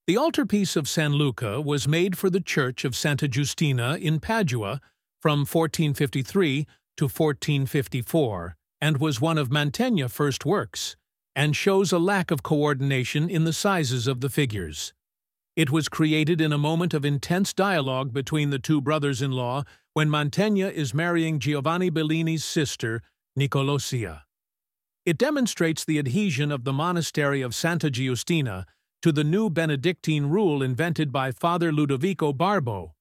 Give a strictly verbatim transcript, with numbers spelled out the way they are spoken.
The altarpiece of San Luca was made for the Church of Santa Giustina in Padua from fourteen fifty-three to fourteen fifty-four and was one of Mantegna's first works, and shows a lack of coordination in the sizes of the figures. It was created in a moment of intense dialogue between the two brothers-in-law when Mantegna is marrying Giovanni Bellini's sister, Nicolosia. It demonstrates the adhesion of the monastery of Santa Giustina to the new Benedictine rule invented by Father Ludovico Barbo,